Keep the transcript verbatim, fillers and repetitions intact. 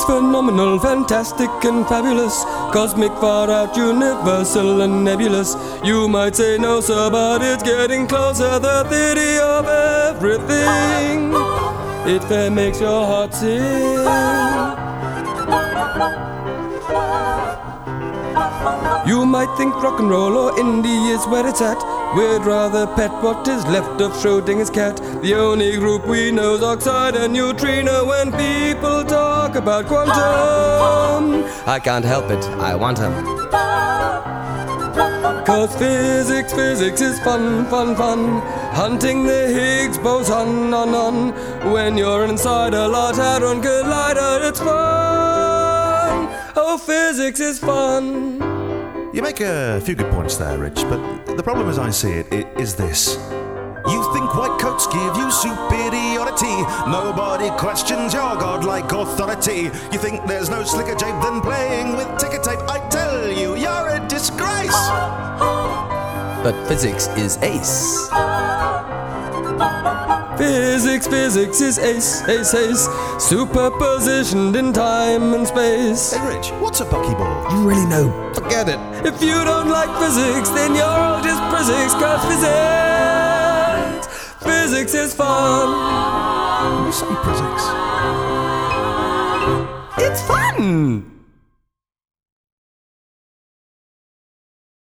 phenomenal, fantastic and fabulous, cosmic, far out, universal and nebulous. You might say no, sir, but it's getting closer. The theory of everything, it fair makes your heart sing. You might think rock and roll or indie is where it's at. We'd rather pet what is left of Schrodinger's cat. The only group we know's oxide and neutrino. When people talk about quantum, I can't help it, I want 'em. Cause physics, physics is fun, fun, fun. Hunting the Higgs boson, on, on. When you're inside a Large Hadron Collider, it's fun. Oh, physics is fun. You make a few good points there, Rich, but the problem as I see it, it is this. You think white coats give you superiority. Nobody questions your godlike authority. You think there's no slicker jape than playing with ticker tape. I tell you, you're a disgrace. But physics is ace. Physics, physics is ace, ace, ace. Superpositioned in time and space. Hey Rich, what's a buckyball? You really know, forget it. If you don't like physics, then you're all just physics. Cause physics, physics is fun. You say physics? It's fun.